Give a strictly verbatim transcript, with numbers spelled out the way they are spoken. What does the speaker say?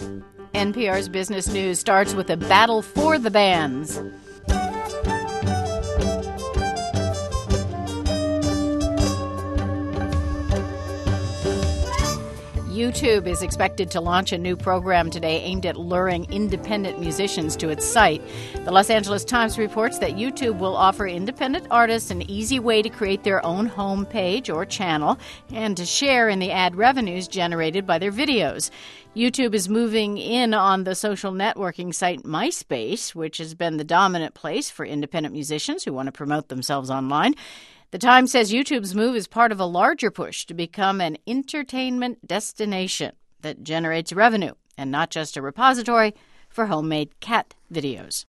N P R's Business News starts with a battle for the bands. YouTube is expected to launch a new program today aimed at luring independent musicians to its site. The Los Angeles Times reports that YouTube will offer independent artists an easy way to create their own homepage or channel and to share in the ad revenues generated by their videos. YouTube is moving in on the social networking site MySpace, which has been the dominant place for independent musicians who want to promote themselves online. The Times says YouTube's move is part of a larger push to become an entertainment destination that generates revenue and not just a repository for homemade cat videos.